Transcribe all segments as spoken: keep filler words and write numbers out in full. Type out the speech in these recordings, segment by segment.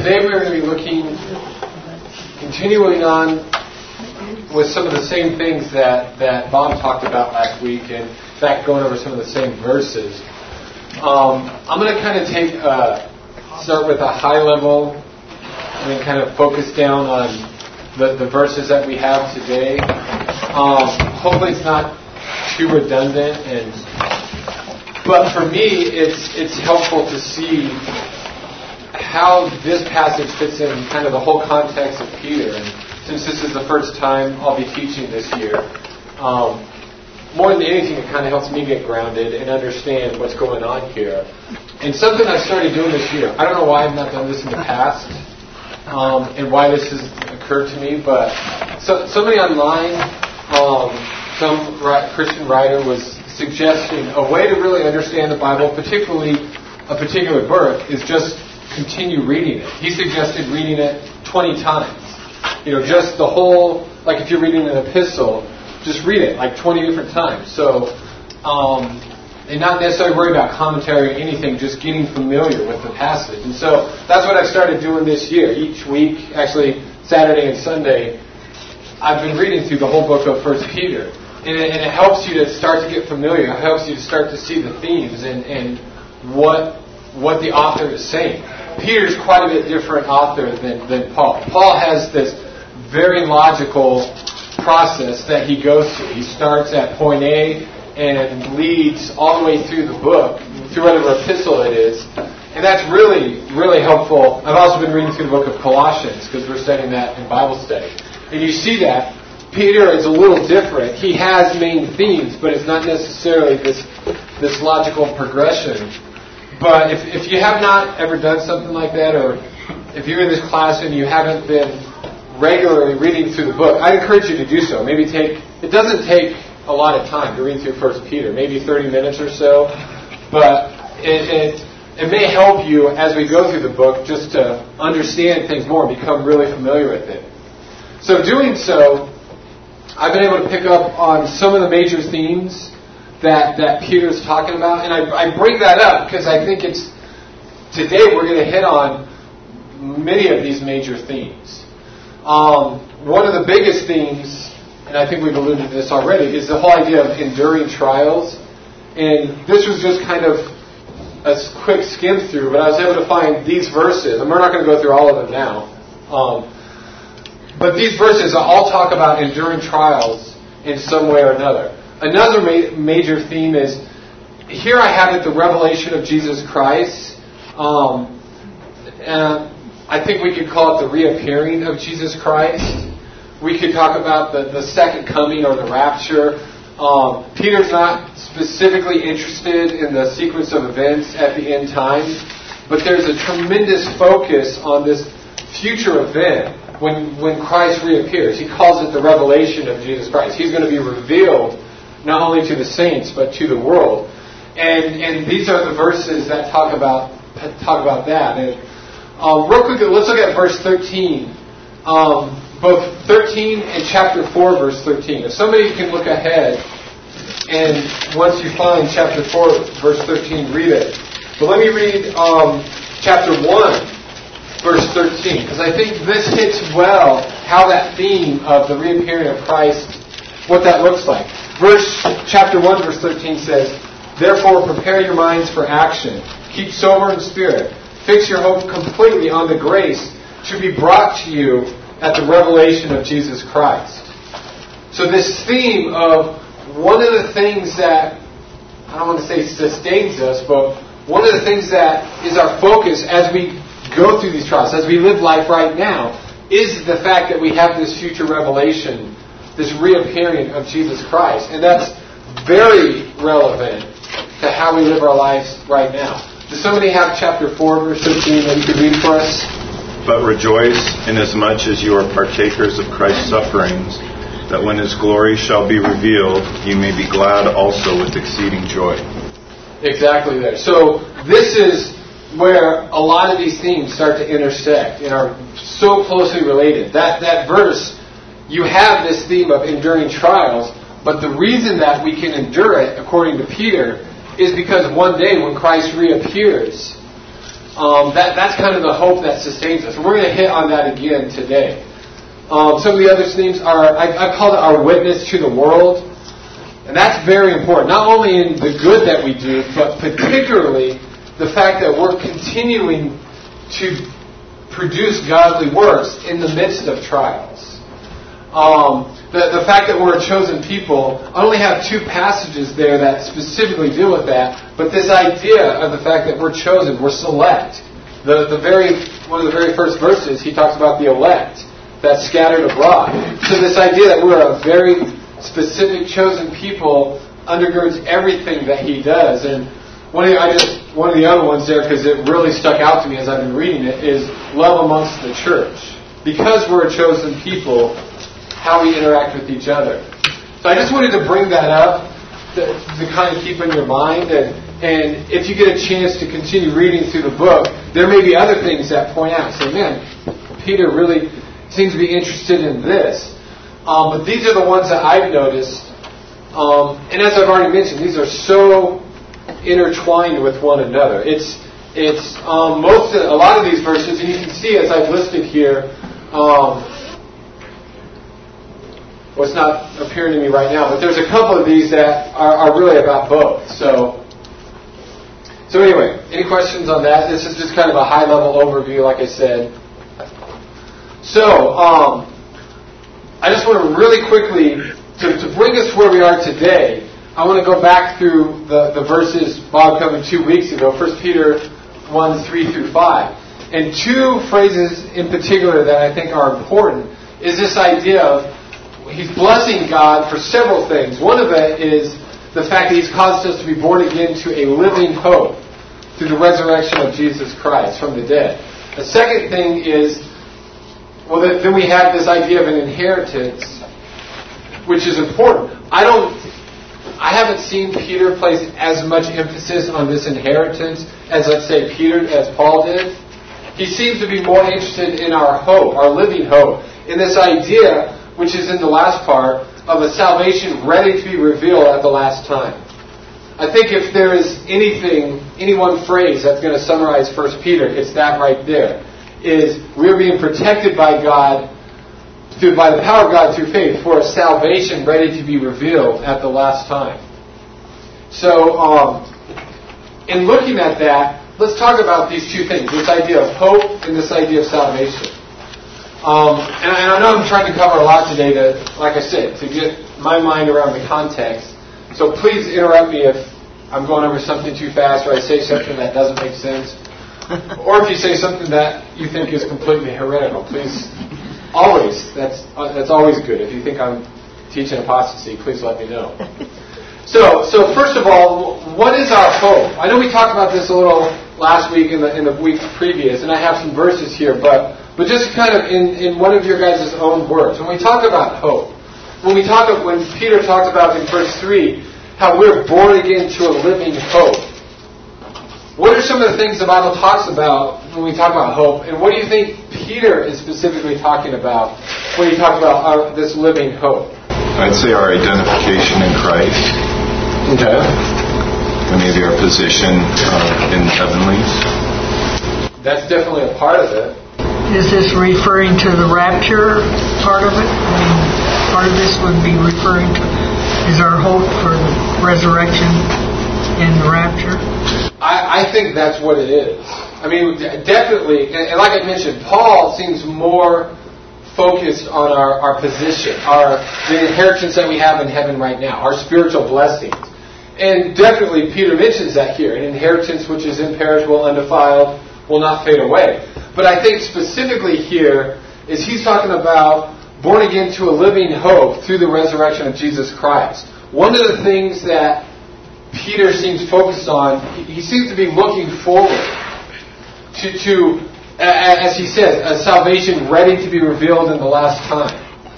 today we're going to be looking, continuing on with some of the same things that, that Bob talked about last week, and in fact going over some of the same verses. Um, I'm going to kind of take uh, start with a high level and then kind of focus down on the, the verses that we have today. Um, hopefully it's not too redundant, and but for me it's it's helpful to see how this passage fits in kind of the whole context of Peter. And since this is the first time I'll be teaching this year, um, more than anything, it kind of helps me get grounded and understand what's going on here. And something I started doing this year, I don't know why I've not done this in the past, um, and why this has occurred to me, but so, somebody online, um, some Christian writer was suggesting a way to really understand the Bible, particularly a particular book, is just continue reading it. He suggested reading it twenty times. You know, just the whole, like if you're reading an epistle, just read it like twenty different times. So, um, and not necessarily worry about commentary or anything, just getting familiar with the passage. And so that's what I started doing this year. Each week, actually Saturday and Sunday, I've been reading through the whole book of First Peter. And it, and it helps you to start to get familiar. It helps you to start to see the themes and, and what what the author is saying. Peter's quite a bit different author than, than Paul. Paul has this very logical process that he goes through. He starts at point A and leads all the way through the book, through whatever epistle it is. And that's really, really helpful. I've also been reading through the book of Colossians because we're studying that in Bible study. And you see that Peter is a little different. He has main themes, but it's not necessarily this, this logical progression. But if, if you have not ever done something like that, or if you're in this class and you haven't been regularly reading through the book, I'd encourage you to do so. Maybe take, it doesn't take a lot of time to read through First Peter, maybe thirty minutes or so, but it, it, it may help you as we go through the book just to understand things more and become really familiar with it. So doing so, I've been able to pick up on some of the major themes that, that Peter's talking about. And I, I bring that up because I think it's, today we're going to hit on many of these major themes. Um, one of the biggest themes, and I think we've alluded to this already, is the whole idea of enduring trials. And this was just kind of a quick skim through, but I was able to find these verses, and we're not going to go through all of them now. Um, but these verses all talk about enduring trials in some way or another. Another ma- major theme is, here I have it, the revelation of Jesus Christ. Um, and I think we could call it the reappearing of Jesus Christ. We could talk about the, the second coming or the rapture. Um, Peter's not specifically interested in the sequence of events at the end times, but there's a tremendous focus on this future event when, when Christ reappears. He calls it the revelation of Jesus Christ. He's going to be revealed not only to the saints, but to the world. And and these are the verses that talk about talk about that. And um, real quickly, let's look at verse thirteen. Um, both thirteen and chapter four, verse thirteen. If somebody can look ahead, and once you find chapter four, verse thirteen, read it. But let me read um, chapter one, verse thirteen, because I think this hits well how that theme of the reappearing of Christ, what that looks like. Verse chapter one, verse thirteen says, "Therefore prepare your minds for action. Keep sober in spirit. Fix your hope completely on the grace to be brought to you at the revelation of Jesus Christ." So this theme of one of the things that, I don't want to say sustains us, but one of the things that is our focus as we go through these trials, as we live life right now, is the fact that we have this future revelation, this reappearing of Jesus Christ. And that's very relevant to how we live our lives right now. Does somebody have chapter four, verse thirteen that you could read for us? "But rejoice inasmuch as you are partakers of Christ's sufferings, that when His glory shall be revealed, you may be glad also with exceeding joy." Exactly there. So this is where a lot of these themes start to intersect and are so closely related. That that verse, you have this theme of enduring trials, but the reason that we can endure it, according to Peter, is because one day when Christ reappears, Um, that, that's kind of the hope that sustains us. And we're going to hit on that again today. Um, some of the other themes are, I, I've called it our witness to the world. And that's very important, not only in the good that we do, but particularly the fact that we're continuing to produce godly works in the midst of trials. Um, the, the fact that we're a chosen people, I only have two passages there that specifically deal with that, but this idea of the fact that we're chosen, we're select. The, the very one of the very first verses, he talks about the elect that's scattered abroad. So this idea that we're a very specific chosen people undergirds everything that he does. And one of the, I just one of the other ones there, because it really stuck out to me as I've been reading it, is love amongst the church. Because we're a chosen people, how we interact with each other. So I just wanted to bring that up to, to kind of keep in your mind. And, and if you get a chance to continue reading through the book, there may be other things that point out. Say, man, Peter really seems to be interested in this. Um, but these are the ones that I've noticed. Um, and as I've already mentioned, these are so intertwined with one another. It's it's um, most of, a lot of these verses, and you can see as I've listed here. Um, well, it's not appearing to me right now, but there's a couple of these that are, are really about both. So, so anyway, any questions on that? This is just kind of a high-level overview, like I said. So, um, I just want to really quickly, to, to bring us where we are today, I want to go back through the, the verses Bob covered two weeks ago, First Peter one, three through five. And two phrases in particular that I think are important is this idea of he's blessing God for several things. One of it is the fact that he's caused us to be born again to a living hope through the resurrection of Jesus Christ from the dead. The second thing is, well, then we have this idea of an inheritance, which is important. I don't, I haven't seen Peter place as much emphasis on this inheritance as, let's say, Peter, as Paul did. He seems to be more interested in our hope, our living hope, in this idea, which is in the last part, of a salvation ready to be revealed at the last time. I think if there is anything, any one phrase that's going to summarize First Peter, it's that right there. Is we're being protected by God, through, by the power of God through faith, for a salvation ready to be revealed at the last time. So, um, in looking at that, let's talk about these two things, this idea of hope and this idea of salvation. Um, and, and I know I'm trying to cover a lot today to, like I said, to get my mind around the context. So please interrupt me if I'm going over something too fast or I say something that doesn't make sense. Or if you say something that you think is completely heretical, please, always, that's uh, that's always good. If you think I'm teaching apostasy, please let me know. So, so first of all, what is our hope? I know we talked about this a little last week and the, in the week previous, and I have some verses here, but but just kind of in, in one of your guys' own words. When we talk about hope, when we talk of, when Peter talked about in verse three, how we're born again to a living hope. What are some of the things the Bible talks about when we talk about hope? And what do you think Peter is specifically talking about when he talks about our, this living hope? I'd say our identification in Christ. Okay. And maybe our position uh, in the heavenlies. That's definitely a part of it. Is this referring to the rapture part of it? I mean, part of this would be referring to, is our hope for the resurrection and the rapture? I, I think that's what it is. I mean, definitely, and, and like I mentioned, Paul seems more focused on our, our position, our the inheritance that we have in heaven right now, our spiritual blessings. And definitely Peter mentions that here, an inheritance which is imperishable, undefiled, will not fade away. But I think specifically here is he's talking about born again to a living hope through the resurrection of Jesus Christ. One of the things that Peter seems focused on, he seems to be looking forward to, to as he says, a salvation ready to be revealed in the last time.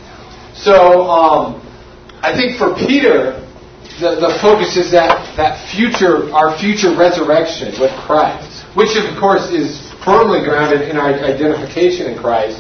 So, um, I think for Peter, the, the focus is that, that future, our future resurrection with Christ, which of course is firmly grounded in our identification in Christ.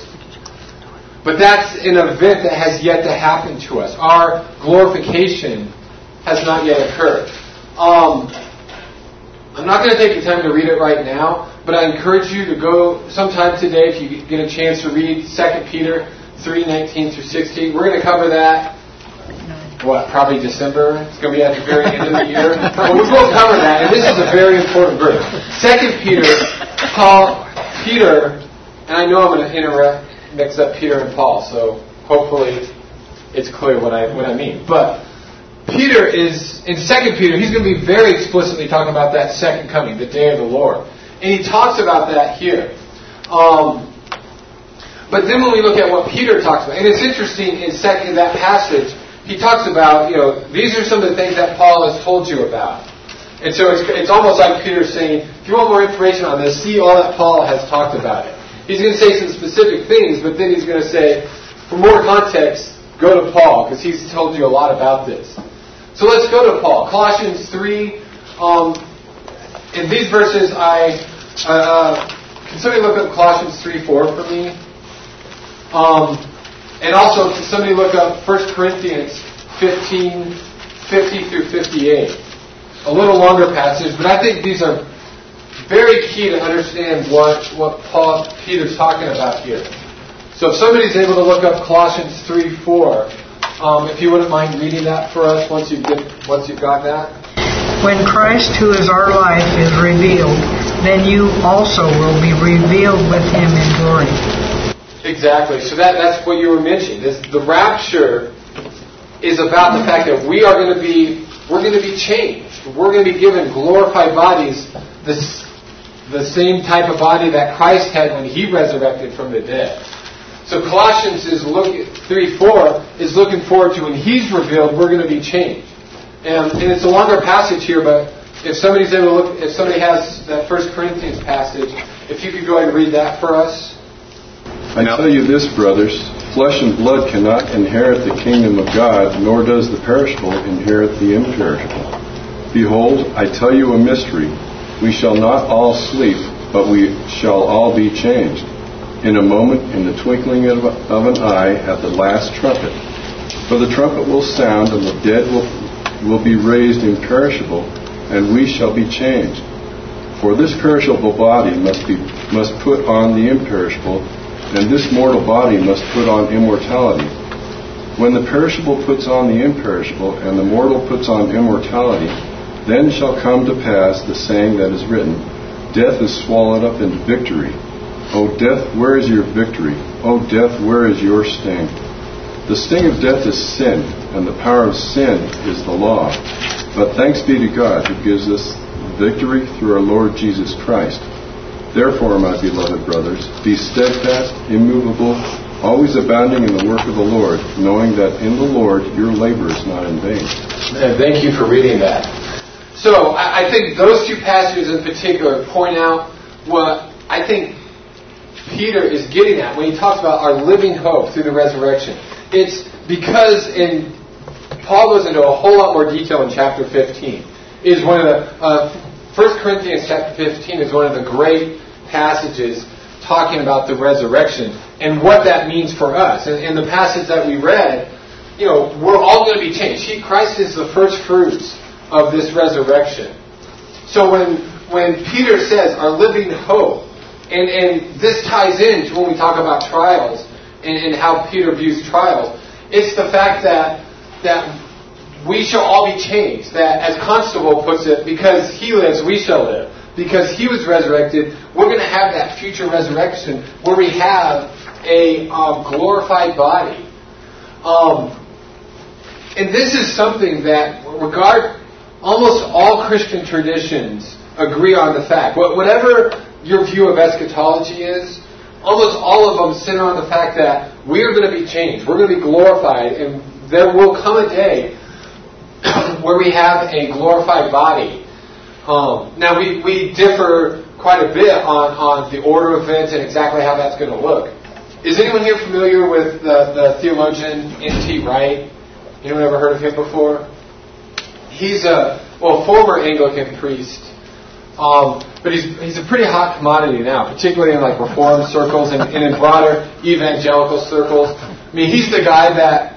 But that's an event that has yet to happen to us. Our glorification has not yet occurred. Um, I'm not going to take the time to read it right now, but I encourage you to go sometime today if you get a chance to read Second Peter three nineteen through sixteen. We're going to cover that, what, probably December. It's going to be at the very end of the year. But we will cover that, and this is a very important verse. Second Peter, Paul, Peter, and I know I'm going to interact, mix up Peter and Paul, so hopefully it's clear what I what I mean. But Peter is, in Second Peter, he's going to be very explicitly talking about that second coming, the day of the Lord. And he talks about that here. Um, but then when we look at what Peter talks about, and it's interesting in second that passage, he talks about, you know, these are some of the things that Paul has told you about. And so it's, it's almost like Peter saying, if you want more information on this, see all that Paul has talked about it. He's going to say some specific things, but then he's going to say, for more context, go to Paul, because he's told you a lot about this. So let's go to Paul. Colossians three. Um, in these verses, I uh, can somebody look up Colossians three four for me? Um, and also, can somebody look up First Corinthians fifteen fifty through fifty-eight? A little longer passage, but I think these are very key to understand what, what Paul Peter's talking about here. So if somebody's able to look up Colossians three four, um, if you wouldn't mind reading that for us once you've, get, once you've got that. When Christ, who is our life, is revealed, then you also will be revealed with him in glory. Exactly. So that, that's what you were mentioning. This, the rapture is about the fact that we are going to be, we're going to be changed. We're going to be given glorified bodies, this, the same type of body that Christ had when he resurrected from the dead. So Colossians is looking three four is looking forward to when he's revealed, we're going to be changed. And, and it's a longer passage here, but if somebody's able to look, if somebody has that First Corinthians passage, if you could go ahead and read that for us. I tell you this, brothers, flesh and blood cannot inherit the kingdom of God, nor does the perishable inherit the imperishable. Behold, I tell you a mystery. We shall not all sleep, but we shall all be changed. In a moment, in the twinkling of, of an eye, at the last trumpet. For the trumpet will sound, and the dead will, will be raised imperishable, and we shall be changed. For this perishable body must be must put on the imperishable, and this mortal body must put on immortality. When the perishable puts on the imperishable, and the mortal puts on immortality, then shall come to pass the saying that is written, Death is swallowed up into victory. O death, where is your victory? O death, where is your sting? The sting of death is sin, and the power of sin is the law. But thanks be to God who gives us victory through our Lord Jesus Christ. Therefore, my beloved brothers, be steadfast, immovable, always abounding in the work of the Lord, knowing that in the Lord your labor is not in vain. And thank you for reading that. So I think those two passages in particular point out what I think Peter is getting at when he talks about our living hope through the resurrection. It's because in Paul goes into a whole lot more detail in chapter fifteen. It is one of the uh, First Corinthians chapter fifteen is one of the great passages talking about the resurrection and what that means for us. And in the passage that we read, you know, we're all going to be changed. He, Christ is the first fruits of this resurrection. So when when Peter says our living hope, and, and this ties in to when we talk about trials and, and how Peter views trials, it's the fact that that we shall all be changed. That, as Constable puts it, because he lives, we shall live. Because he was resurrected, we're going to have that future resurrection where we have a um, glorified body. Um, and this is something that regard almost all Christian traditions agree on the fact. Whatever your view of eschatology is, almost all of them center on the fact that we are going to be changed. We're going to be glorified, and there will come a day where we have a glorified body. Um, now, we, we differ quite a bit on, on the order of events and exactly how that's going to look. Is anyone here familiar with the, the theologian N T Wright? Anyone ever heard of him before? He's a well former Anglican priest, um, but he's he's a pretty hot commodity now, particularly in like Reformed circles and, and in broader evangelical circles. I mean, he's the guy that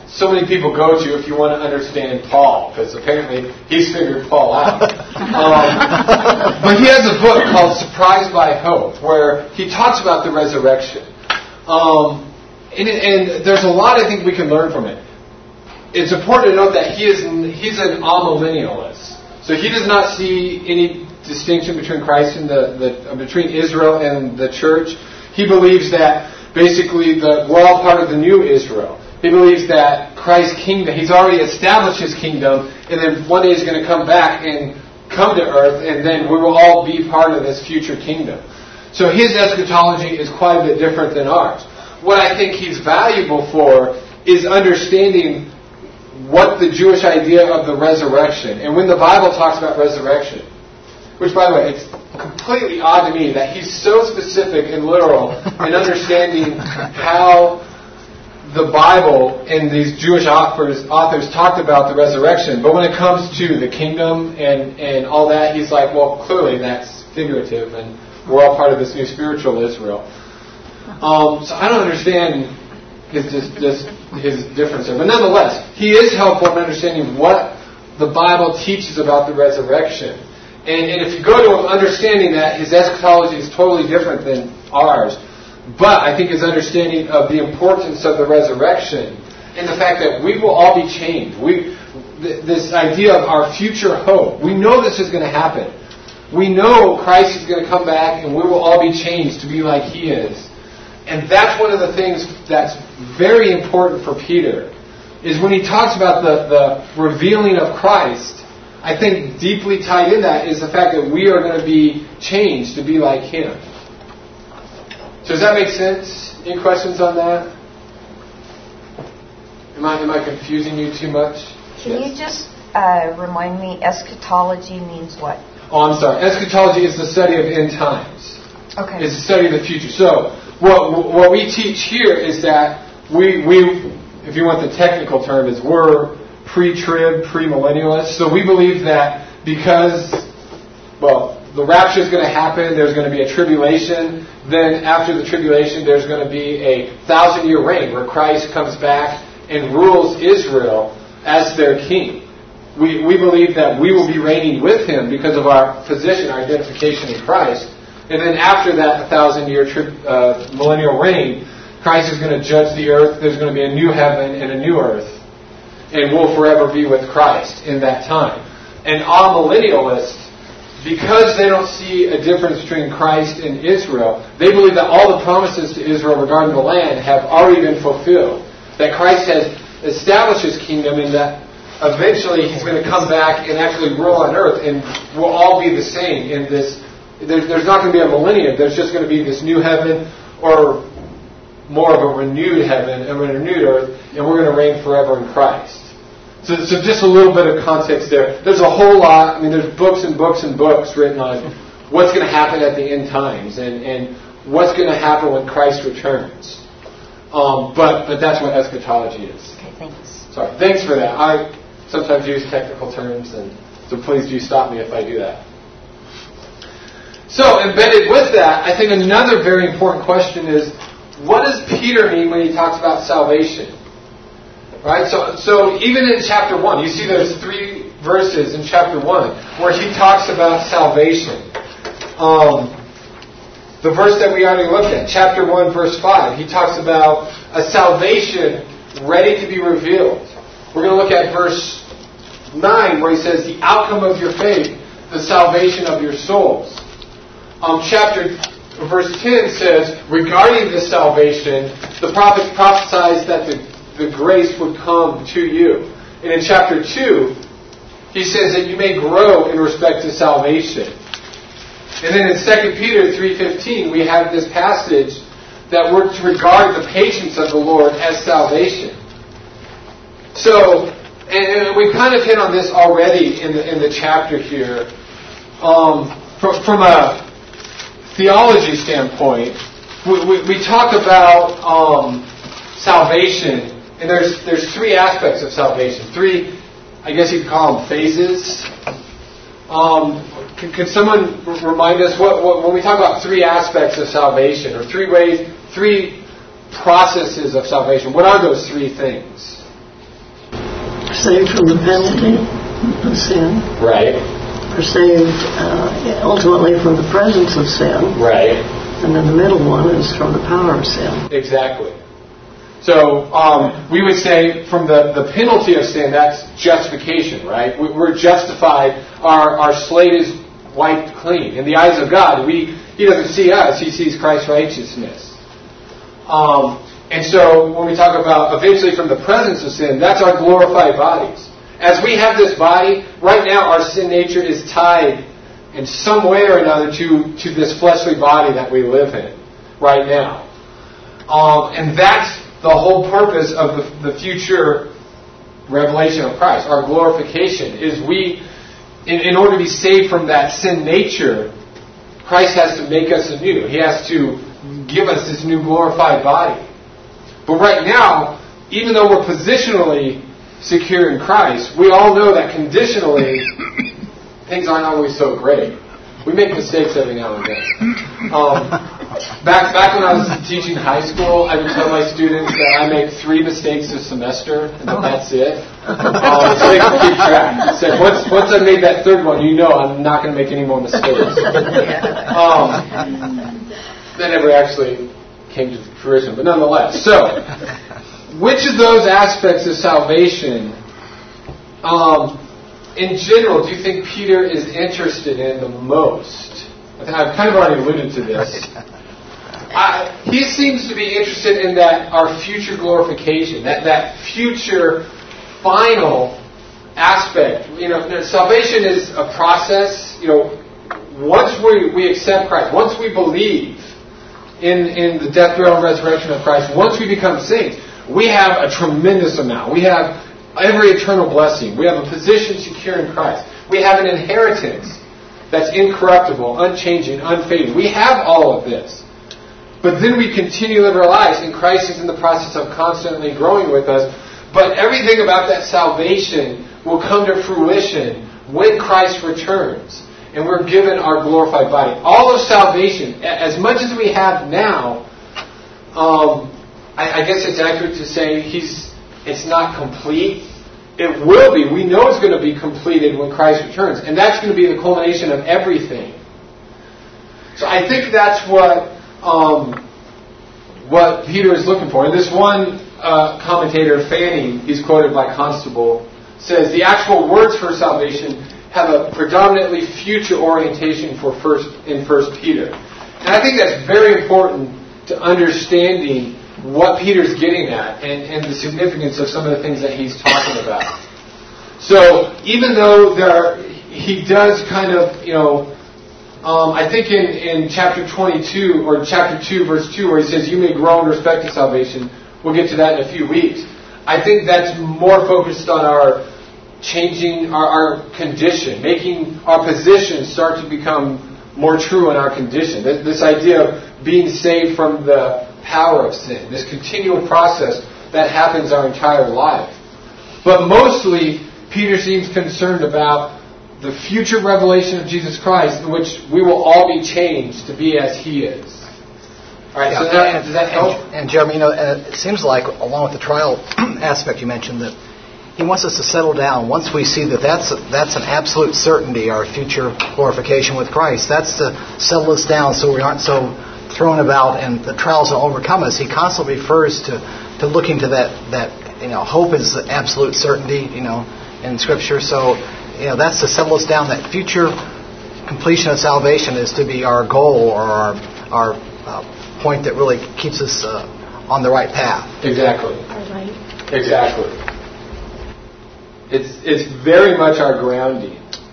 so many people go to if you want to understand Paul, because apparently he's figured Paul out. Um, but he has a book called Surprised by Hope, where he talks about the resurrection. Um, and, and there's a lot I think we can learn from it. It's important to note that he is he's an amillennialist. So he does not see any distinction between Christ and the, the between Israel and the church. He believes that basically the, we're all part of the new Israel. He believes that Christ's kingdom, he's already established his kingdom, and then one day he's going to come back and come to earth, and then we will all be part of this future kingdom. So his eschatology is quite a bit different than ours. What I think he's valuable for is understanding what the Jewish idea of the resurrection, and when the Bible talks about resurrection, which, by the way, it's completely odd to me that he's so specific and literal in understanding how the Bible and these Jewish authors, authors talked about the resurrection. But when it comes to the kingdom and, and all that, he's like, well, clearly that's figurative, and we're all part of this new spiritual Israel. Um, so I don't understand his, just, just his difference there. But nonetheless, he is helpful in understanding what the Bible teaches about the resurrection. And, and if you go to him understanding that, his eschatology is totally different than ours. But I think his understanding of the importance of the resurrection and the fact that we will all be changed. We, th- this idea of our future hope. We know this is going to happen. We know Christ is going to come back and we will all be changed to be like he is. And that's one of the things that's very important for Peter, is when he talks about the, the revealing of Christ, I think deeply tied in that is the fact that we are going to be changed to be like him. So does that make sense? Any questions on that? Am I, am I confusing you too much? Can yes. you just uh, remind me, eschatology means what? Oh, I'm sorry. Eschatology is the study of end times. Okay. It's the study of the future. So what what we teach here is that we, we if you want the technical term, is we're pre-trib, pre-millennialists. So we believe that because, well, the rapture is going to happen, there's going to be a tribulation. Then after the tribulation, there's going to be a thousand-year reign where Christ comes back and rules Israel as their king. We we believe that we will be reigning with him because of our position, our identification in Christ. And then after that thousand-year tri- uh, millennial reign, Christ is going to judge the earth. There's going to be a new heaven and a new earth. And we'll forever be with Christ in that time. And amillennialists, because they don't see a difference between Christ and Israel, they believe that all the promises to Israel regarding the land have already been fulfilled. That Christ has established his kingdom, and that eventually he's going to come back and actually rule on earth, and we'll all be the same in this. There's, there's not going to be a millennium. There's just going to be this new heaven, or more of a renewed heaven and a renewed earth, and we're going to reign forever in Christ. So, so just a little bit of context there. There's a whole lot. I mean, there's books and books and books written on what's going to happen at the end times and, and what's going to happen when Christ returns. Um, but but that's what eschatology is. Okay, thanks. Sorry, thanks for that. I sometimes use technical terms, and so please do stop me if I do that. So embedded with that, I think another very important question is, what does Peter mean when he talks about salvation? Right? So so even in chapter one, you see there's three verses in chapter one where he talks about salvation. Um, the verse that we already looked at, chapter one, verse five, he talks about a salvation ready to be revealed. We're going to look at verse nine where he says, the outcome of your faith, the salvation of your souls. Um, chapter verse ten says, regarding this salvation, the prophet prophesies that the the grace would come to you. And in chapter two, he says that you may grow in respect to salvation. And then in Second Peter three fifteen, we have this passage that we're to regard the patience of the Lord as salvation. So, and we kind of hit on this already in the in the chapter here. Um, from, from a theology standpoint, we, we, we talk about um, salvation. And there's there's three aspects of salvation. Three, I guess you could call them phases. Um, can, can someone remind us what, what when we talk about three aspects of salvation, or three ways, three processes of salvation? What are those three things? saved from the penalty of sin. Right. We're saved uh, ultimately from the presence of sin. Right. And then the middle one is from the power of sin. Exactly. So um, we would say from the, the penalty of sin, that's justification, right? We, we're justified. Our, our slate is wiped clean. In the eyes of God, we He doesn't see us. He sees Christ's righteousness. Um, and so when we talk about eventually from the presence of sin, that's our glorified bodies. As we have this body, right now our sin nature is tied in some way or another to, to this fleshly body that we live in right now. Um, and that's the whole purpose of the, the future revelation of Christ. Our glorification is we, in, in order to be saved from that sin nature, Christ has to make us anew. He has to give us this new glorified body. But right now, even though we're positionally secure in Christ, we all know that conditionally things aren't always so great. We make mistakes every now and then. Um, back back when I was teaching high school, I would tell my students that I make three mistakes a semester, and that that's it. Um, so they can keep track. I said, once, once I made that third one, you know I'm not going to make any more mistakes. Um, that never actually came to fruition, but nonetheless. So, which of those aspects of salvation, um, in general, do you think Peter is interested in the most? I think I've kind of already alluded to this. I, he seems to be interested in that our future glorification, that, that future final aspect. You know, salvation is a process. You know, once we, we accept Christ, once we believe in, in the death, burial, and resurrection of Christ, once we become saints, we have a tremendous amount. We have every eternal blessing. We have a position secure in Christ. We have an inheritance that's incorruptible, unchanging, unfading. We have all of this. But then we continue to live our lives, and Christ is in the process of constantly growing with us. But everything about that salvation will come to fruition when Christ returns, and we're given our glorified body. All of salvation, as much as we have now, um, I, I guess it's accurate to say he's it's not complete. It will be. We know it's going to be completed when Christ returns. And that's going to be the culmination of everything. So I think that's what um, what Peter is looking for. And this one uh, commentator, Fanning, he's quoted by Constable, says the actual words for salvation have a predominantly future orientation for first in First Peter. And I think that's very important to understanding what Peter's getting at and, and the significance of some of the things that he's talking about. So even though there are, he does kind of, you know, um, I think in, in chapter twenty-two, or chapter two, verse two, where he says, you may grow in respect to salvation. We'll get to that in a few weeks. I think that's more focused on our changing our, our condition, making our position start to become more true in our condition. This, this idea of being saved from the power of sin, this continual process that happens our entire life. But mostly, Peter seems concerned about the future revelation of Jesus Christ, in which we will all be changed to be as He is. All right, yeah, so that, and, does that help? And, and Jeremy, you know, and it seems like, along with the trial aspect you mentioned, that he wants us to settle down. Once we see that that's, that's an absolute certainty, our future glorification with Christ, that's to settle us down so we aren't so thrown about and the trials don't overcome us. He constantly refers to, to looking to that, that, you know, hope is the absolute certainty, you know, in Scripture. So, you know, that's to settle us down. That future completion of salvation is to be our goal or our, our uh, point that really keeps us uh, on the right path. Exactly. Right. Exactly. It's it's very much our grounding.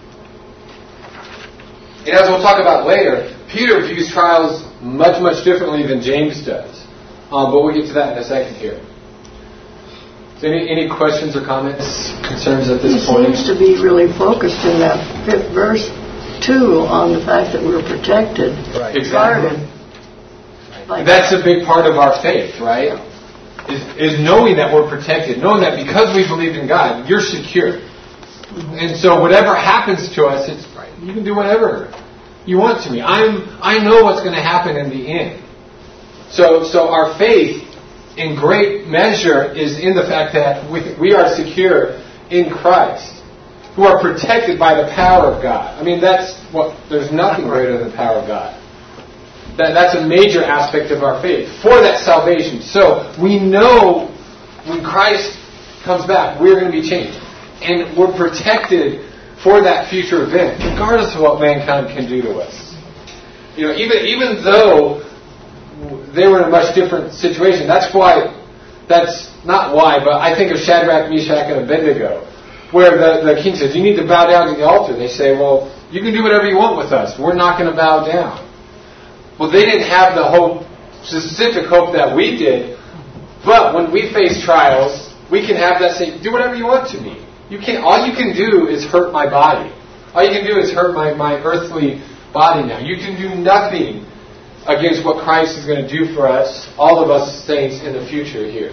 And as we'll talk about later, Peter views trials much, much differently than James does. Um, but we'll get to that in a second here. So any, any questions or comments, concerns at this he point? He seems to be really focused in that fifth verse, too, on the fact that we're protected. Right. Exactly. Like That's a big part of our faith, right? Is, is knowing that we're protected, knowing that because we believe in God, you're secure. And so whatever happens to us, it's you can do whatever you want to me. I'm I know what's going to happen in the end. So so our faith in great measure is in the fact that we, we are secure in Christ, who are protected by the power of God. I mean, that's what, there's nothing greater than the power of God. That, that's a major aspect of our faith for that salvation. So we know when Christ comes back, we're going to be changed. And we're protected for that future event, regardless of what mankind can do to us. You know, even even though they were in a much different situation. That's why, that's not why, but I think of Shadrach, Meshach, and Abednego, where the, the king says, you need to bow down to the altar. They say, well, you can do whatever you want with us. We're not going to bow down. Well, they didn't have the hope, specific hope that we did, but when we face trials, we can have that say, do whatever you want to me. You can't, all you can do is hurt my body. All you can do is hurt my, my earthly body now. You can do nothing against what Christ is going to do for us, all of us saints in the future here.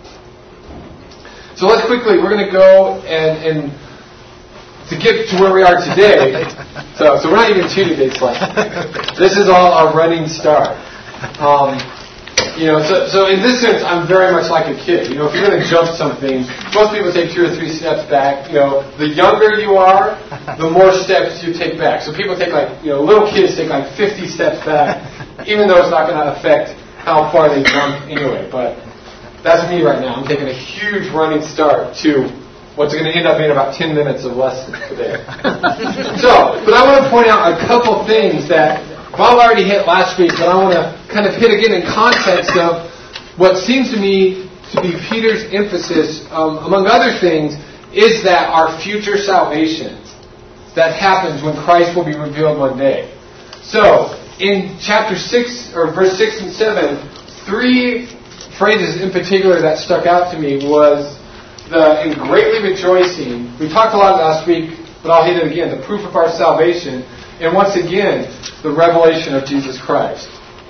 So let's quickly, we're going to go and, and to get to where we are today. So, so we're not even two days left. This is all our running start. Um, you know, so, so in this sense, I'm very much like a kid. You know, if you're going to jump something, most people take two or three steps back. You know, the younger you are, the more steps you take back. So people take like, you know, little kids take like fifty steps back, even though it's not going to affect how far they jump anyway. But that's me right now. I'm taking a huge running start to what's going to end up being about ten minutes of lessons today. So, but I want to point out a couple things that Bob already hit last week, but I want to kind of hit again in context of what seems to me to be Peter's emphasis, um, among other things, is that our future salvation that happens when Christ will be revealed one day. So, in chapter six, or verse six and seven, three phrases in particular that stuck out to me was the in greatly rejoicing. We talked a lot last week, but I'll hit it again. The proof of our salvation. And once again, the revelation of Jesus Christ.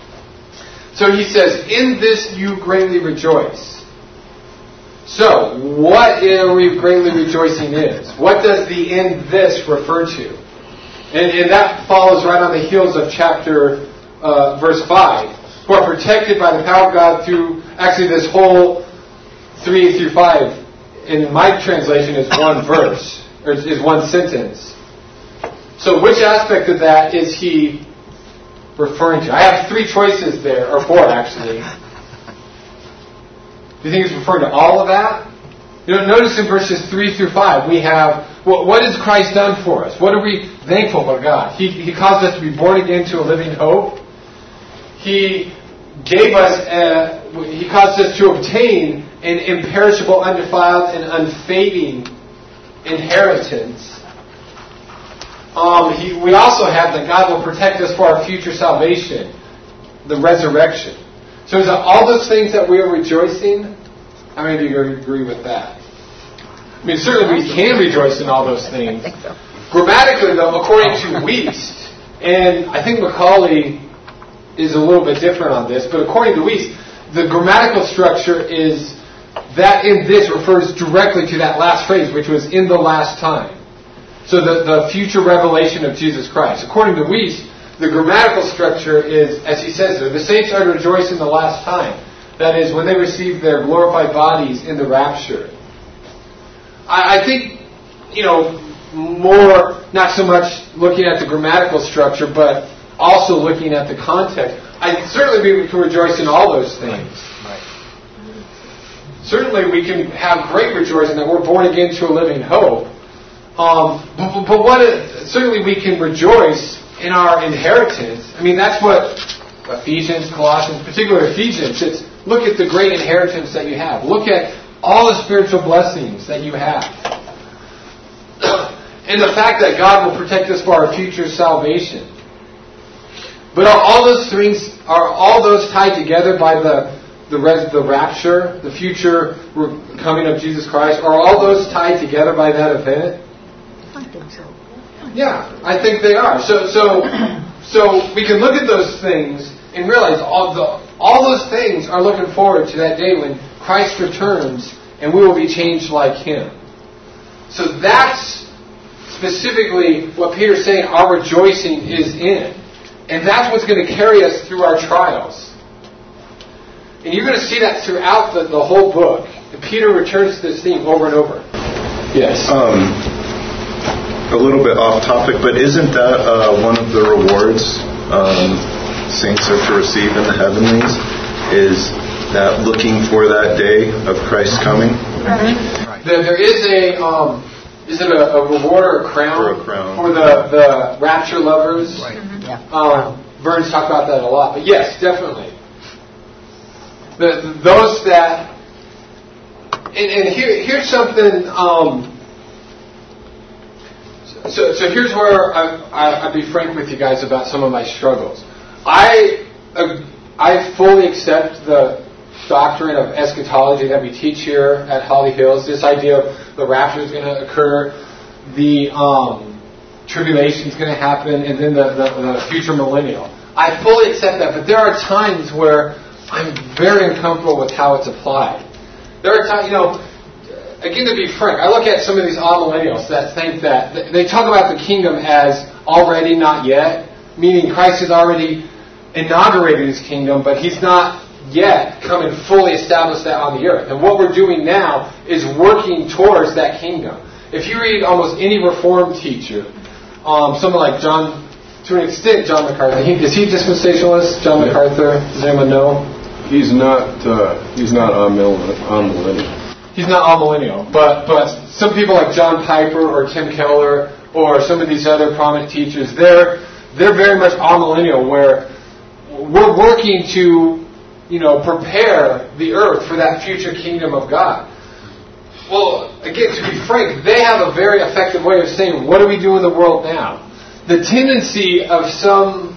So he says, in this you greatly rejoice. So, what are we greatly rejoicing is? What does the in this refer to? And, and that follows right on the heels of chapter, uh, verse five. Who are protected by the power of God through, actually this whole three through five, in my translation, is one verse, or is one sentence. So which aspect of that is he referring to? I have three choices there, or four actually. Do you think he's referring to all of that? You know, notice in verses three through five, we have, well, what has Christ done for us? What are we thankful for God? He, he caused us to be born again to a living hope. He gave us, a, He caused us to obtain an imperishable, undefiled, and unfading inheritance. Um, he, we also have that God will protect us for our future salvation, the resurrection. So is that all those things that we are rejoicing? How many of you agree with that? I mean, certainly we can rejoice in all those things. So. Grammatically, though, according to Wuest, and I think Macaulay is a little bit different on this, but according to Wuest, the grammatical structure is that in this refers directly to that last phrase, which was in the last time. So the, the future revelation of Jesus Christ. According to Wuest, the grammatical structure is, as he says there, the saints are to rejoice in the last time. That is, when they receive their glorified bodies in the rapture. I, I think, you know, more, not so much looking at the grammatical structure, but also looking at the context. I certainly we can rejoice in all those things. Certainly we can have great rejoicing that we're born again to a living hope. Um, but, but what is, certainly we can rejoice in our inheritance. I mean, that's what Ephesians, Colossians, particularly Ephesians, it's look at the great inheritance that you have. Look at all the spiritual blessings that you have. And the fact that God will protect us for our future salvation. But are all those things, are all those tied together by the the, res, the rapture, the future coming of Jesus Christ? Are all those tied together by that event? I think so. Yeah, I think they are. So, so, so we can look at those things and realize all the all those things are looking forward to that day when Christ returns and we will be changed like Him. So that's specifically what Peter's saying our rejoicing is in. And that's what's going to carry us through our trials. And you're going to see that throughout the, the whole book. And Peter returns to this theme over and over. Yes. Um, a little bit off topic, but isn't that uh, one of the rewards um, saints are to receive in the heavenlies? Is that looking for that day of Christ coming? Mm-hmm. There, there is a, um, is it a, a reward or a crown, for, a crown. for the, the rapture lovers? Right. Mm-hmm. Yeah. Um, Burns talked about that a lot, but yes, definitely. The, those that, and, and here, here's something, um, so, so here's where I, I, I'll be frank with you guys about some of my struggles. I, uh, I fully accept the doctrine of eschatology that we teach here at Holly Hills. This idea of the rapture is going to occur, the um, tribulation is going to happen, and then the, the, the future millennial. I fully accept that, but there are times where I'm very uncomfortable with how it's applied. There are times, you know, again, to be frank, I look at some of these amillennials that think that they talk about the kingdom as already, not yet, meaning Christ has already inaugurated his kingdom, but he's not yet come and fully establish that on the earth. And what we're doing now is working towards that kingdom. If you read almost any Reformed teacher, um, someone like John, to an extent, John MacArthur, he, is he dispensationalist? John MacArthur, does anyone know? He's not. Uh, he's not amillennial. He's not amillennial, but but some people like John Piper or Tim Keller or some of these other prominent teachers, they're they're very much amillennial, where we're working to, you know, prepare the earth for that future kingdom of God. Well, again, to be frank, they have a very effective way of saying, what do we do in the world now? The tendency of some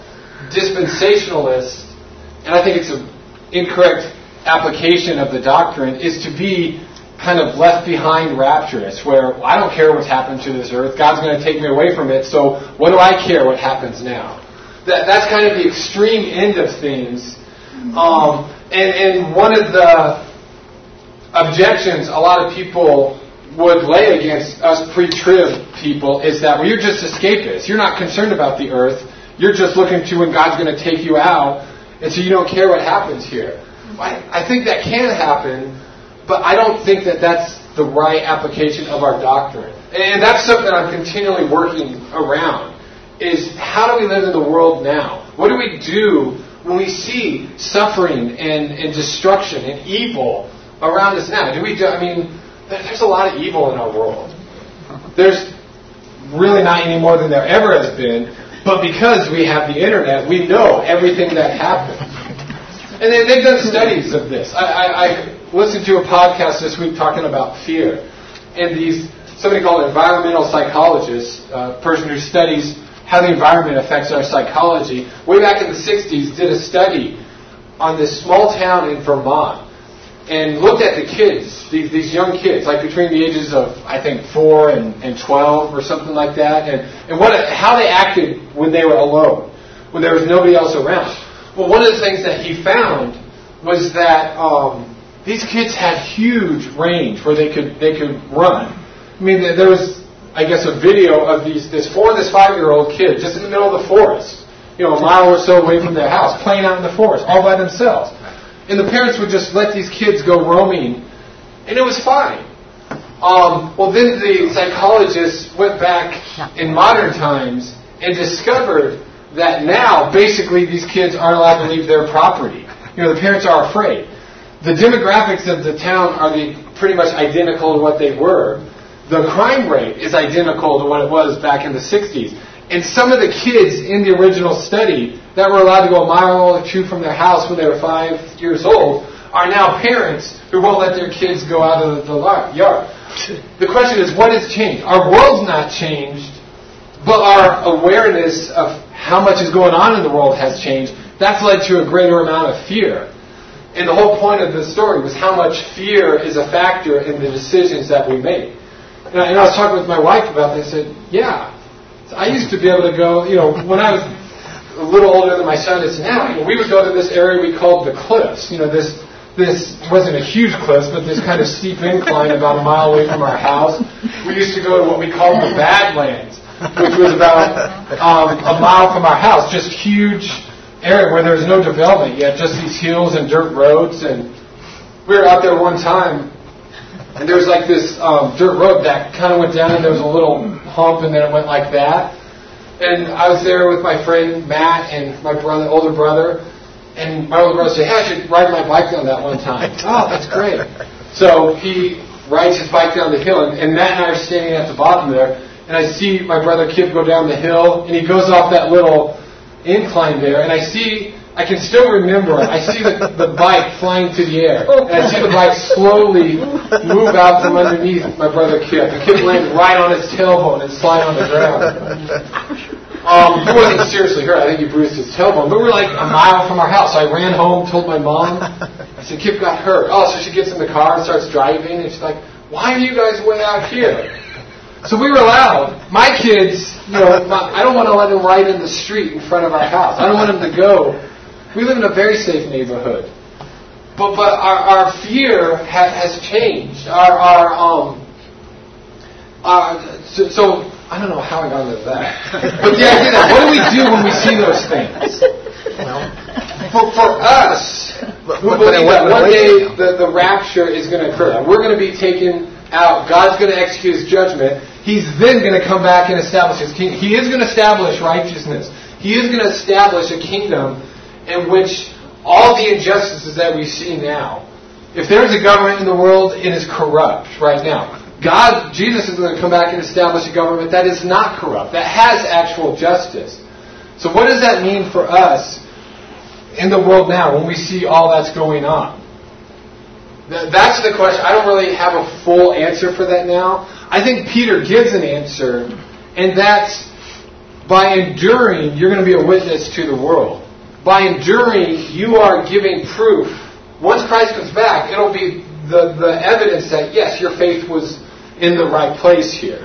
dispensationalists, and I think it's an incorrect application of the doctrine, is to be kind of left behind rapturous, where well, I don't care what's happened to this earth. God's going to take me away from it, so what do I care what happens now? That, that's kind of the extreme end of things. Um, and, and one of the objections a lot of people would lay against us pre-trib people is that, well, you're just escapists. You're not concerned about the earth. You're just looking to when God's going to take you out, and so you don't care what happens here. I, I think that can happen, but I don't think that that's the right application of our doctrine. And that's something I'm continually working around, is how do we live in the world now? What do we do when we see suffering and, and destruction and evil around us now? Do we do, I mean, there's a lot of evil in our world. There's really not any more than there ever has been, but because we have the internet, we know everything that happens. And they, they've done studies of this. I, I, I listened to a podcast this week talking about fear. And these, somebody called an environmental psychologist, a person who studies how the environment affects our psychology, way back in the sixties, did a study on this small town in Vermont and looked at the kids, these, these young kids, like between the ages of, I think, four and, and twelve or something like that, and, and what how they acted when they were alone, when there was nobody else around. Well, one of the things that he found was that um, these kids had huge range where they could they could run. I mean, there was, I guess, a video of these this four and this five-year-old kid just in the middle of the forest, you know, a mile or so away from their house, playing out in the forest all by themselves. And the parents would just let these kids go roaming, and it was fine. Um, well, then the psychologists went back in modern times and discovered that now, basically, these kids aren't allowed to leave their property. You know, the parents are afraid. The demographics of the town are the, pretty much identical to what they were. The crime rate is identical to what it was back in the sixties. And some of the kids in the original study that were allowed to go a mile or two from their house when they were five years old are now parents who won't let their kids go out of the yard. The question is, what has changed? Our world's not changed, but our awareness of how much is going on in the world has changed. That's led to a greater amount of fear. And the whole point of this story was how much fear is a factor in the decisions that we make. And I, and I was talking with my wife about this. I said, yeah, I used to be able to go, you know, when I was a little older than my son is now, you know, we would go to this area we called the cliffs. You know, this this wasn't a huge cliff, but this kind of steep incline about a mile away from our house. We used to go to what we called the Badlands, which was about um, a mile from our house. Just huge area where there was no development yet, just these hills and dirt roads. And we were out there one time, And there was like this um, dirt road that kind of went down, and there was a little hump, and then it went like that. And I was there with my friend Matt and my brother, older brother, and my older brother said, "Hey, I should ride my bike down that one time." Oh, that's great. So he rides his bike down the hill, and, and Matt and I are standing at the bottom there, and I see my brother Kip go down the hill, and he goes off that little incline there, and I see, I can still remember, I see the, the bike flying to the air, and I see the bike slowly move out from underneath my brother Kip, and Kip landed right on his tailbone and slide on the ground. Um, he wasn't seriously hurt. I think he bruised his tailbone. But we were like a mile from our house. So I ran home, told my mom. I said, Kip got hurt. Oh, so she gets in the car and starts driving. And she's like, why are you guys way out here? So we were loud. My kids, you know, my, I don't want to let them ride in the street in front of our house. I don't want them to go. We live in a very safe neighborhood. But but our, our fear ha, has changed. Our, our um, our, so... so I don't know how I got into that. But the idea that, what do we do when we see those things? Well, for, for us, who believe that one day the, the rapture is going to occur, that we're going to be taken out, God's going to execute His judgment, He's then going to come back and establish His kingdom. He is going to establish righteousness. He is going to establish a kingdom in which all the injustices that we see now, if there is a government in the world, it is corrupt right now. God, Jesus is going to come back and establish a government that is not corrupt, that has actual justice. So what does that mean for us in the world now when we see all that's going on? That's the question. I don't really have a full answer for that now. I think Peter gives an answer, and that's by enduring, you're going to be a witness to the world. By enduring, you are giving proof. Once Christ comes back, it'll be the, the evidence that, yes, your faith was in the right place here.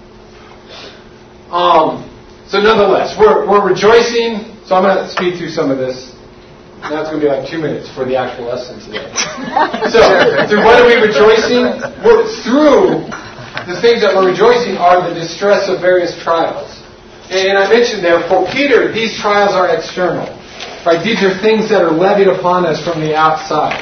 Um, so nonetheless, we're, we're rejoicing. So I'm going to speed through some of this. Now it's going to be like two minutes for the actual lesson today. So through what are we rejoicing? We're, through the things that we're rejoicing are the distress of various trials. And I mentioned there, for Peter, these trials are external. Right? These are things that are levied upon us from the outside.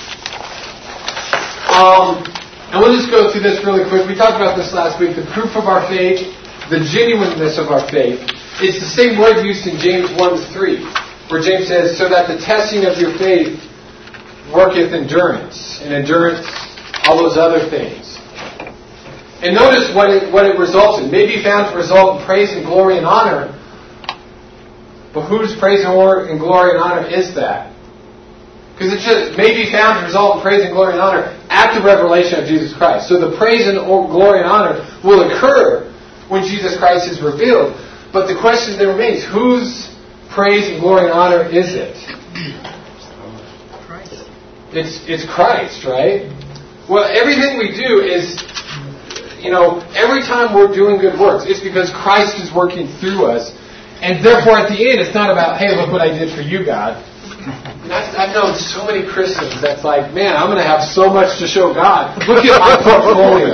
Um... And we'll just go through this really quick. We talked about this last week. The proof of our faith, the genuineness of our faith. It's the same word used in James one three, where James says, so that the testing of your faith worketh endurance. And endurance, all those other things. And notice what it, what it results in. May be found to result in praise and glory and honor. But whose praise and glory and honor is that? Because it just may be found to result in praise and glory and honor at the revelation of Jesus Christ. So the praise and glory and honor will occur when Jesus Christ is revealed. But the question then remains, whose praise and glory and honor is it? Christ. It's, it's Christ, right? Well, everything we do is, you know, every time we're doing good works, it's because Christ is working through us. And therefore at the end, it's not about, hey, look what I did for you, God. And I've, I've known so many Christians that's like, man, I'm going to have so much to show God. Look at my portfolio.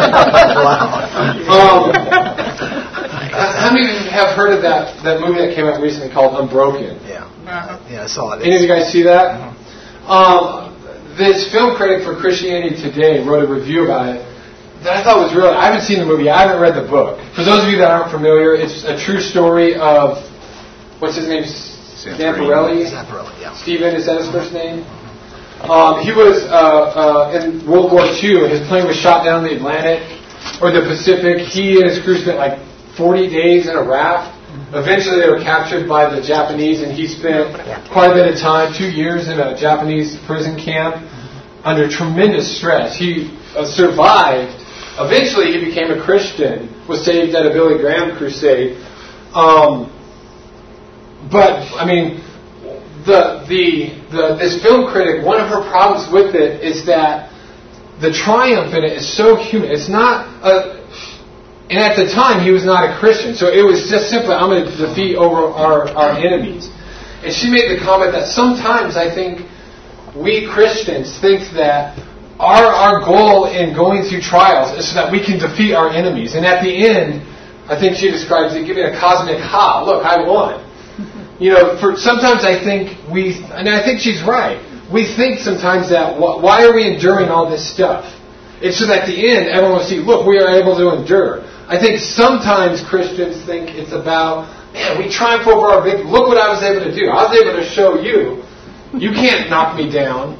um, how many of you have heard of that, that movie that came out recently called Unbroken? Yeah. Yeah, I saw it. Any of you guys see that? Mm-hmm. Um, this film critic for Christianity Today wrote a review about it that I thought was really... I haven't seen the movie. I haven't read the book. For those of you that aren't familiar, it's a true story of... What's his name? Zamparelli? Zamparelli, yeah. Stephen, is that his first name? Um, he was uh, uh, in World War Two. His plane was shot down in the Atlantic or the Pacific. He and his crew spent like forty days in a raft. Eventually they were captured by the Japanese, and he spent quite a bit of time, two years in a Japanese prison camp under tremendous stress. He uh, survived. Eventually he became a Christian, was saved at a Billy Graham crusade. Um, But, I mean, the, the the this film critic, one of her problems with it is that the triumph in it is so human. It's not a... And at the time, he was not a Christian. So it was just simply, I'm going to defeat over our, our enemies. And she made the comment that sometimes I think we Christians think that our, our goal in going through trials is so that we can defeat our enemies. And at the end, I think she describes it giving a cosmic ha, look, I won. You know, for sometimes I think we, and I think she's right, we think sometimes that, why are we enduring all this stuff? It's so that at the end, everyone will see, look, we are able to endure. I think sometimes Christians think it's about, man, we triumphed over our victory. Look what I was able to do. I was able to show you. You can't knock me down.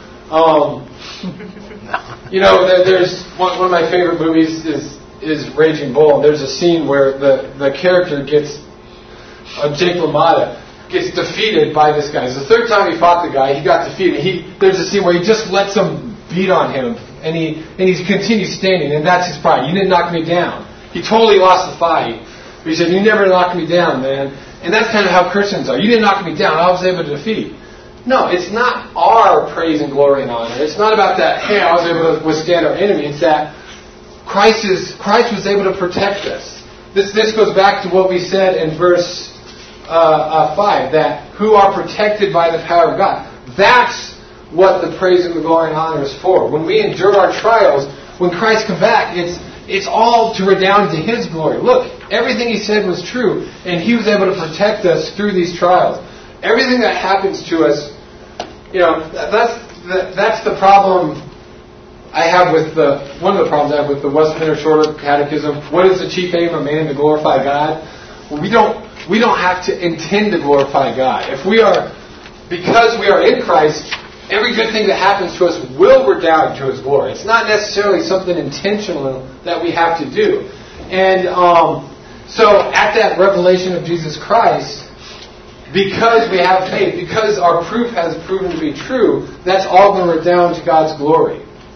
Um, you know, there, there's one, one of my favorite movies is is Raging Bull, and there's a scene where the, the character gets, uh, Jake LaMotta, gets defeated by this guy. It's the third time he fought the guy. He got defeated. He there's a scene where he just lets him beat on him, and he and he continues standing, and that's his pride. You didn't knock me down. He totally lost the fight. But he said, you never knocked me down, man. And that's kind of how Christians are. You didn't knock me down. I was able to defeat. No, it's not our praise and glory and honor. It's not about that, hey, I was able to withstand our enemy. It's that Christ is Christ was able to protect us. This this goes back to what we said in verse uh, uh, five, that who are protected by the power of God. That's what the praise and the glory and honor is for. When we endure our trials, when Christ comes back, it's it's all to redound to His glory. Look, everything He said was true, and He was able to protect us through these trials. Everything that happens to us, you know, that's that's the problem I have with the one of the problems I have with the Westminster Shorter Catechism. What is the chief aim of man? To glorify God. Well, we don't we don't have to intend to glorify God. If we are, because we are in Christ, every good thing that happens to us will redound to His glory. It's not necessarily something intentional that we have to do. And um, so at that revelation of Jesus Christ, because we have faith, because our proof has proven to be true, that's all going to redound to God's glory.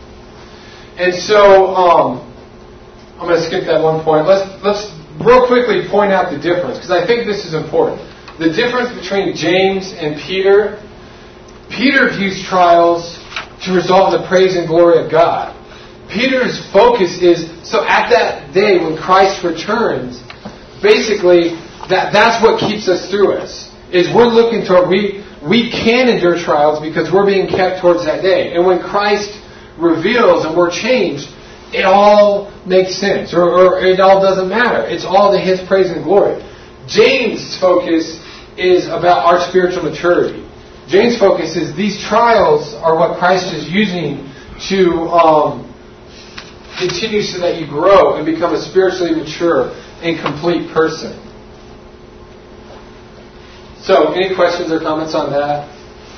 And so um, I'm going to skip that one point. Let's let's real quickly point out the difference, because I think this is important. The difference between James and Peter. Peter views trials to result in the praise and glory of God. Peter's focus is, so at that day when Christ returns, basically that that's what keeps us through us. Is we're looking toward, we we can endure trials because we're being kept towards that day. And when Christ reveals and we're changed, it all makes sense, or, or it all doesn't matter. It's all to His praise and glory. James' focus is about our spiritual maturity. James' focus is these trials are what Christ is using to um, continue so that you grow and become a spiritually mature and complete person. So, any questions or comments on that?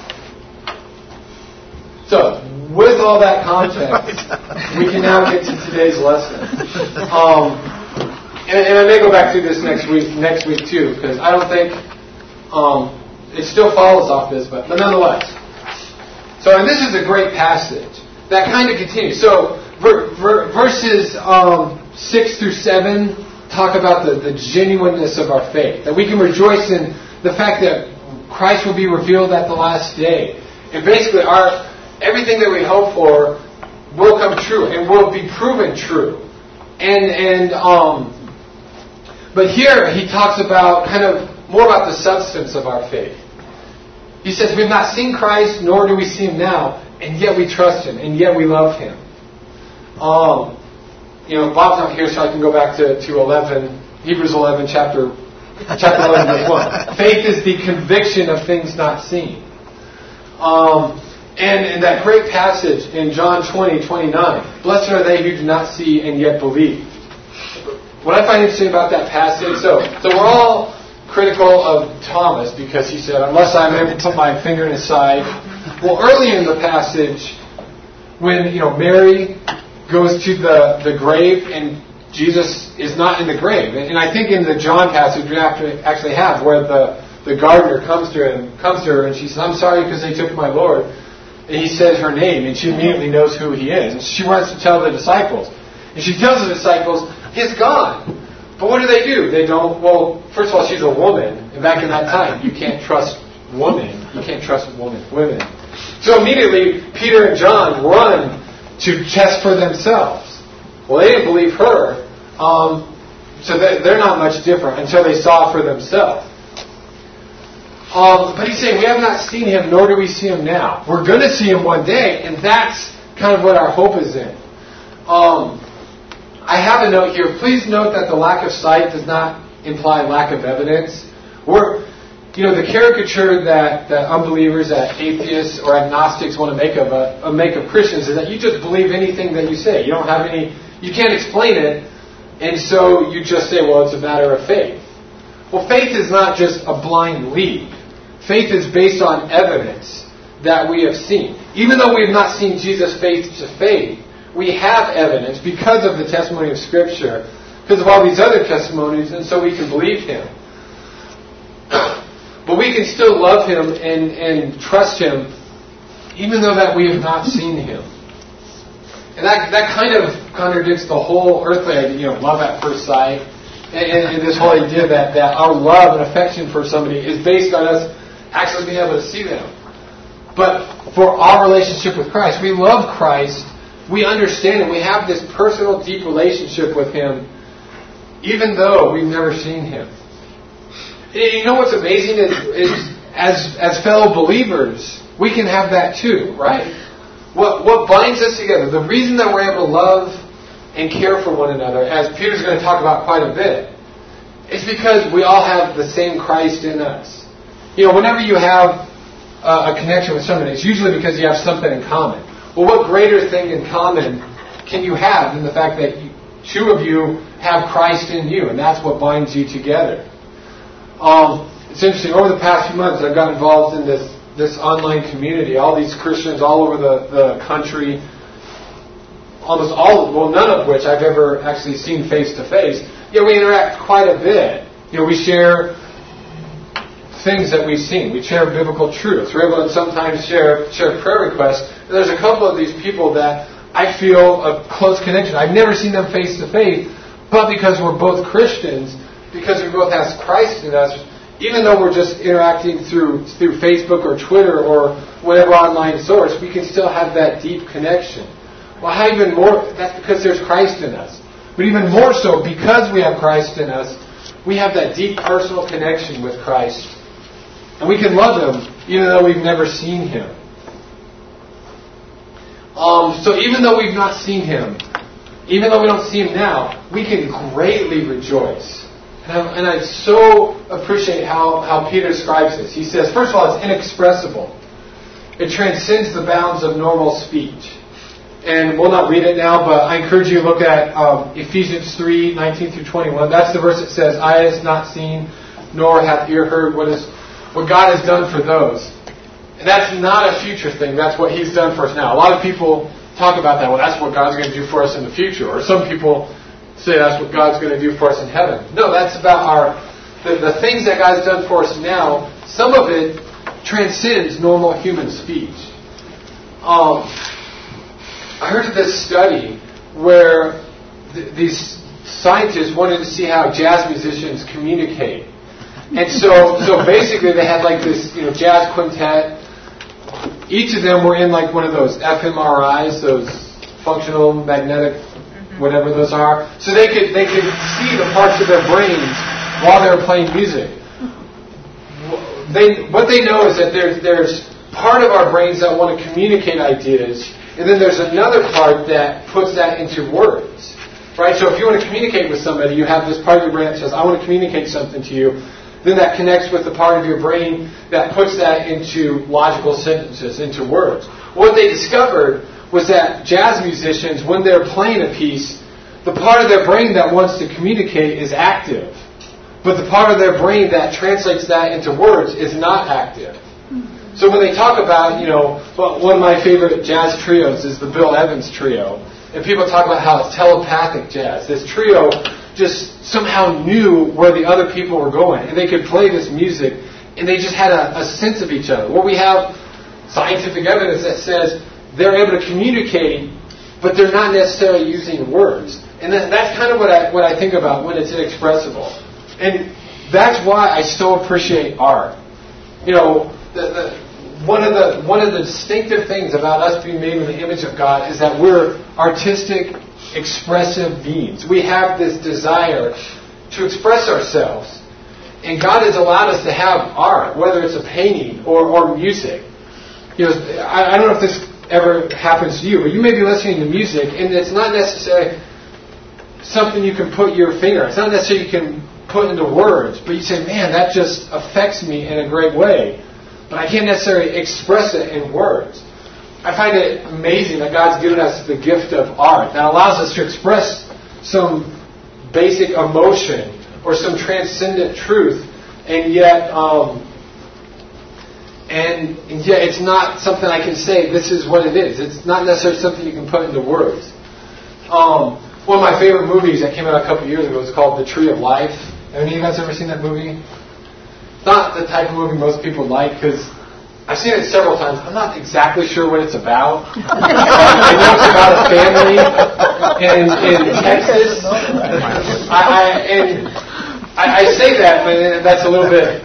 So, with all that context, we can now get to today's lesson. Um, and, and I may go back through this next week, next week too, because I don't think um, it still follows off this, but, but nonetheless. So, and this is a great passage that kind of continues. So, ver, ver, verses um, six through seven talk about the, the genuineness of our faith, that we can rejoice in the fact that Christ will be revealed at the last day. And basically, our everything that we hope for will come true and will be proven true. And and um, but here he talks about kind of more about the substance of our faith. He says, we have not seen Christ, nor do we see Him now, and yet we trust Him, and yet we love Him. Um, you know, Bob's not here, so I can go back to, to eleven, Hebrews eleven, chapter Chapter eleven, verse one. Faith is the conviction of things not seen. Um, and in that great passage in John twenty, twenty-nine, blessed are they who do not see and yet believe. What I find interesting about that passage, so so we're all critical of Thomas because he said, unless I'm able to put my finger in his side. Well, early in the passage, when you know Mary goes to the, the grave and Jesus is not in the grave. And I think in the John passage we actually have where the, the gardener comes to her and comes to her and she says, I'm sorry because they took my Lord. And he says her name and she immediately knows who He is. And she runs to tell the disciples. And she tells the disciples, He's gone. But what do they do? They don't, well, first of all, she's a woman. And back in that time, you can't trust women. You can't trust women. women. So immediately, Peter and John run to test for themselves. Well, they didn't believe her, um, so they're not much different until they saw for themselves. Um, but he's saying, we have not seen Him, nor do we see Him now. We're going to see Him one day, and that's kind of what our hope is in. Um, I have a note here. Please note that the lack of sight does not imply lack of evidence. We're, you know, the caricature that, that unbelievers, that atheists or agnostics want to make of a, a make of Christians is that you just believe anything that you say. You don't have any, you can't explain it, and so you just say, well, it's a matter of faith. Well, faith is not just a blind lead. Faith is based on evidence that we have seen. Even though we have not seen Jesus face to face, we have evidence because of the testimony of Scripture, because of all these other testimonies, and so we can believe Him. But we can still love Him and, and trust Him, even though that we have not seen Him. And that that kind of contradicts the whole earthly idea, you know, love at first sight, and, and, and this whole idea that, that our love and affection for somebody is based on us actually being able to see them. But for our relationship with Christ, we love Christ, we understand Him, we have this personal, deep relationship with Him, even though we've never seen Him. You know what's amazing is, is as as fellow believers, we can have that too, right? What what binds us together, the reason that we're able to love and care for one another, as Peter's going to talk about quite a bit, is because we all have the same Christ in us. You know, whenever you have uh, a connection with somebody, it's usually because you have something in common. Well, what greater thing in common can you have than the fact that you, two of you have Christ in you, and that's what binds you together. Um, it's interesting, over the past few months I've got involved in this, this online community, all these Christians all over the, the country, almost all, well none of which I've ever actually seen face to face, yet we interact quite a bit. You know, we share things that we've seen, we share biblical truths, we're able to sometimes share, share prayer requests, and there's a couple of these people that I feel a close connection. I've never seen them face to face, but because we're both Christians, because we both have Christ in us, even though we're just interacting through through Facebook or Twitter or whatever online source, we can still have that deep connection. Well, how even more? That's because there's Christ in us. But even more so, because we have Christ in us, we have that deep personal connection with Christ. And we can love Him even though we've never seen Him. Um, so even though we've not seen Him, even though we don't see Him now, we can greatly rejoice. And I, and I so appreciate how, how Peter describes this. He says, first of all, it's inexpressible. It transcends the bounds of normal speech. And we'll not read it now, but I encourage you to look at um, Ephesians three, nineteen through twenty-one. That's the verse that says, eye has not seen, nor hath ear heard what is what God has done for those. And that's not a future thing. That's what He's done for us now. A lot of people talk about that. Well, that's what God's going to do for us in the future. Or some people say that's what God's going to do for us in heaven. No, that's about our the, the things that God's done for us now. Some of it transcends normal human speech. Um, I heard of this study where th- these scientists wanted to see how jazz musicians communicate, and so so basically they had like this you know jazz quintet. Each of them were in like one of those f M R Is, those functional magnetic, whatever those are, so they could they could see the parts of their brains while they were playing music. They what they know is that there's there's part of our brains that want to communicate ideas, and then there's another part that puts that into words. Right? So if you want to communicate with somebody, you have this part of your brain that says, I want to communicate something to you. Then that connects with the part of your brain that puts that into logical sentences, into words. What they discovered was that jazz musicians, when they're playing a piece, the part of their brain that wants to communicate is active. But the part of their brain that translates that into words is not active. So when they talk about, you know, well, one of my favorite jazz trios is the Bill Evans Trio. And people talk about how it's telepathic jazz. This trio just somehow knew where the other people were going. And they could play this music, and they just had a, a sense of each other. Well, we have scientific evidence that says they're able to communicate, but they're not necessarily using words. And that, that's kind of what I what I think about when it's inexpressible. And that's why I so appreciate art. You know, the, the, one of the one of the distinctive things about us being made in the image of God is that we're artistic, expressive beings. We have this desire to express ourselves. And God has allowed us to have art, whether it's a painting or, or music. You know, I, I don't know if this ever happens to you, but you may be listening to music, and it's not necessarily something you can put your finger on. It's not necessarily you can put into words, but you say, man, that just affects me in a great way. But I can't necessarily express it in words. I find it amazing that God's given us the gift of art that allows us to express some basic emotion or some transcendent truth, and yet, um, and, and yet it's not something I can say, this is what it is. It's not necessarily something you can put into words. Um, one of my favorite movies that came out a couple years ago was called The Tree of Life. Have any of you guys ever seen that movie? It's not the type of movie most people like, because I've seen it several times. I'm not exactly sure what it's about. I know it's about a family in, in Texas. I, I, and I, I say that, but that's a little bit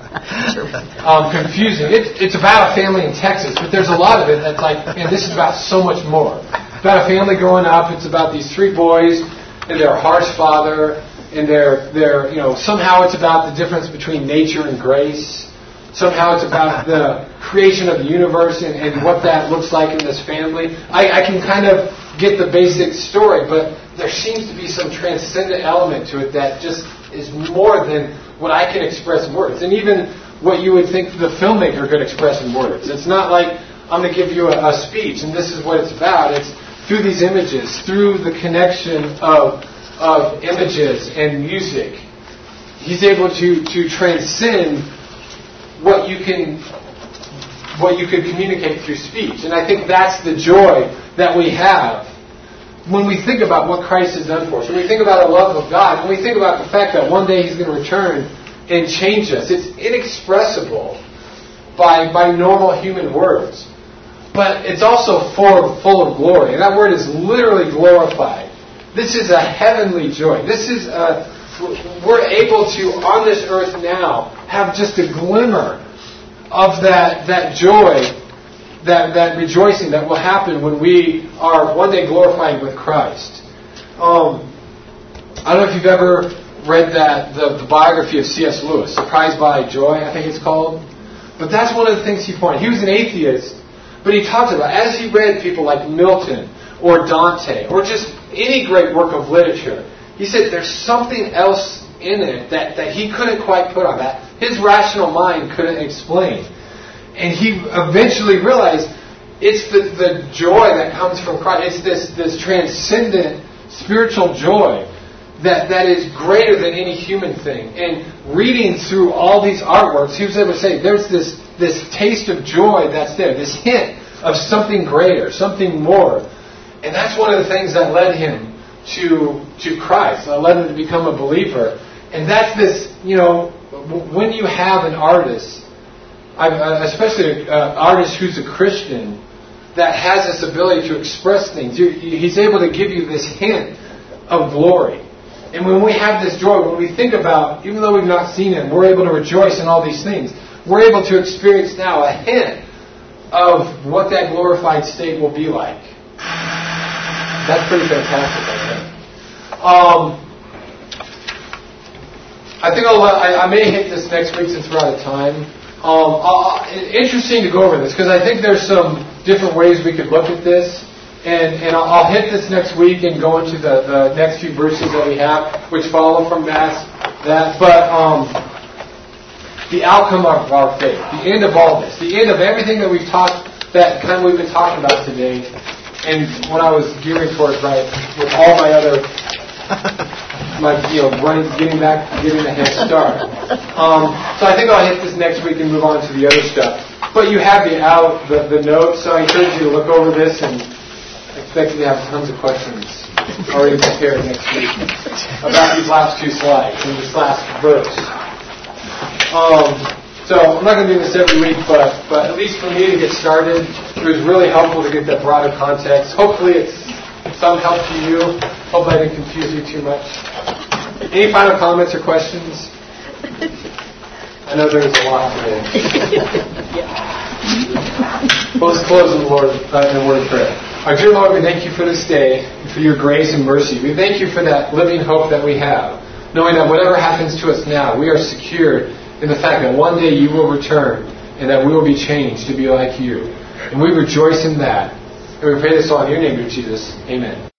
um, confusing. It, it's about a family in Texas, but there's a lot of it that's like, man, this is about so much more. It's about a family growing up. It's about these three boys and their harsh father, and their, their, you know, somehow it's about the difference between nature and grace. Somehow it's about the creation of the universe and, and what that looks like in this family. I, I can kind of get the basic story, but there seems to be some transcendent element to it that just is more than what I can express in words. And even what you would think the filmmaker could express in words. It's not like I'm going to give you a, a speech and this is what it's about. It's through these images, through the connection of, of images and music. He's able to, to transcend what you can what you could communicate through speech. And I think that's the joy that we have when we think about what Christ has done for us. When we think about the love of God, when we think about the fact that one day He's going to return and change us. It's inexpressible by by normal human words. But it's also full, full of glory. And that word is literally glorified. This is a heavenly joy. This is a we're able to, on this earth now, have just a glimmer of that that joy, that, that rejoicing that will happen when we are one day glorified with Christ. Um, I don't know if you've ever read that the, the biography of C S Lewis, Surprised by Joy, I think it's called. But that's one of the things he pointed. He was an atheist, but he talked about, as he read people like Milton or Dante or just any great work of literature, he said there's something else in it that, that he couldn't quite put on that. His rational mind couldn't explain. And he eventually realized it's the, the joy that comes from Christ. It's this, this transcendent spiritual joy that, that is greater than any human thing. And reading through all these artworks, he was able to say there's this, this taste of joy that's there, this hint of something greater, something more. And that's one of the things that led him to to Christ. I led him to become a believer. And that's this, you know, when you have an artist, especially an artist who's a Christian, that has this ability to express things, he's able to give you this hint of glory. And when we have this joy, when we think about, even though we've not seen Him, we're able to rejoice in all these things. We're able to experience now a hint of what that glorified state will be like. That's pretty fantastic, I think. Um, I think I'll, I, I may hit this next week since we're out of time. Um, I'll, interesting to go over this because I think there's some different ways we could look at this. And, and I'll, I'll hit this next week and go into the, the next few verses that we have, which follow from that. that. But um, the outcome of our faith, the end of all this, the end of everything that we've talked, that kind of we've been talking about today. And when I was gearing towards, right, with all my other, my, you know, running, getting back, getting a head start. Um, so I think I'll hit this next week and move on to the other stuff. But you have the out, the, the notes, so I encourage you to look over this and expect you to have tons of questions already prepared next week about these last two slides and this last verse. Um, So I'm not going to do this every week, but, but at least for me to get started, it was really helpful to get that broader context. Hopefully it's some help to you. Hope I didn't confuse you too much. Any final comments or questions? I know there was a lot today. Well, let's close in the Lord uh, in a word of prayer. Our dear Lord, we thank you for this day, and for your grace and mercy. We thank you for that living hope that we have, knowing that whatever happens to us now, we are secured in the fact that one day you will return and that we will be changed to be like you. And we rejoice in that. And we pray this all in your name, dear Jesus. Amen.